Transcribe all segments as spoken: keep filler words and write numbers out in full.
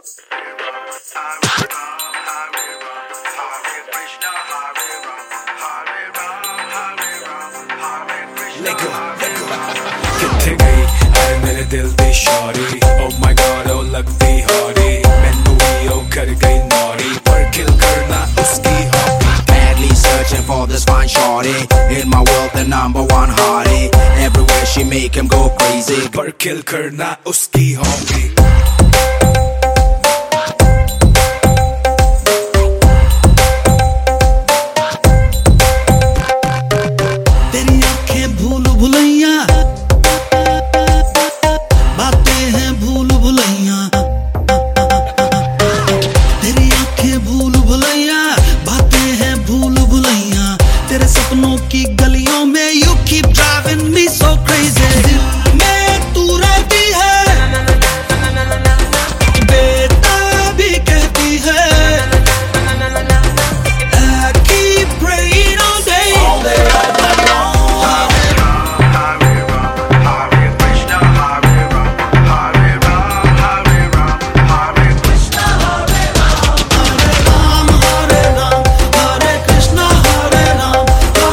किथे गई है मेरे दिल दी Shauri, oh my god oh लगती हौरी, मैनू भी ओ कर गई नौरी, पर किल करना उसकी hobby. Madly searching for this fine shorty, in my world the number one hottie, everywhere she make him go crazy, पर किल करना उसकी हॉबी। की गलियों में you keep driving me so crazy, दिल में तू रहती है, बेटा भी कहती है, I keep praying all day, all day, all night long. Hare Ram, Hare Ram, Hare Krishna, Hare Ram, Hare Ram, Hare Ram, Hare Krishna, Hare Ram, Hare Ram, Hare Krishna, Hare Ram.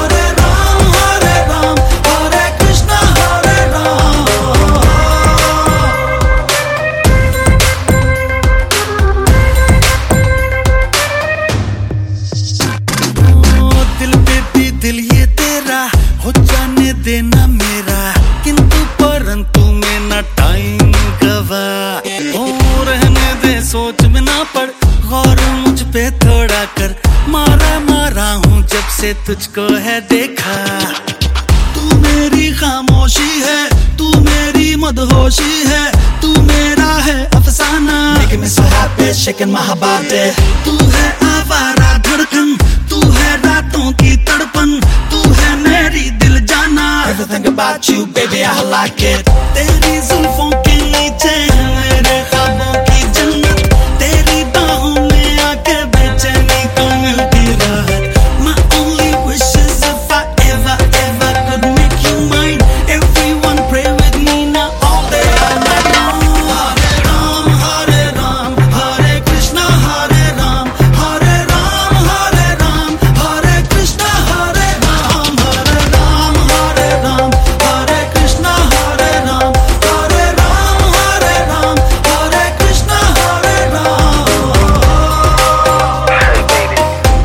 दिल ये तेरा हो जाने देना मेरा, किंतु परंतु में ना टाइम गवा, ओ रहने दे सोच में ना पड़, गौर मुझ पे थोड़ा कर, मारा मारा हूँ जब से तुझको है देखा, तू मेरी खामोशी है, तू मेरी मदहोशी है, तू मेरा है अफसाना, making me so happy, shaking my body, तू है आवारा धड़कन, तू है रातों की तड़पन, तू है मेरी दिल जाना, everything about you baby I like it, तेरी जुल्फों के नीचे मेरे ख्वाबों की जन्नत, तेरी बाहों में आके बेचैनी को मिलती राहत, my only wish is if I ever ever could make you mine, everyone pray with me now all day all night long. Hare Ram, Hare Ram, Hare Krishna, Hare Ram, Hare Ram, Hare Ram, Hare Krishna, Hare Ram, Hare Ram, Hare Ram, Hare Krishna, Hare Ram, Hare Ram, Hare Ram, Hare Krishna, Hare Ram. Hey baby,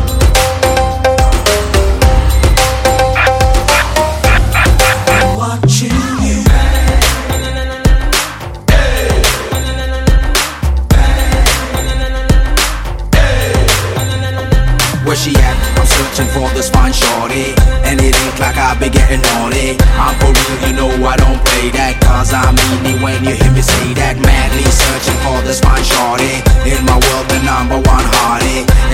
Watching you. where she at? I'm searching for this fine shorty, and it ain't like I be getting naughty, I'm for real, you know I don't play that, cause I mean it when you hear me say that, madly searching for this fine shorty, in my world the number one hottie,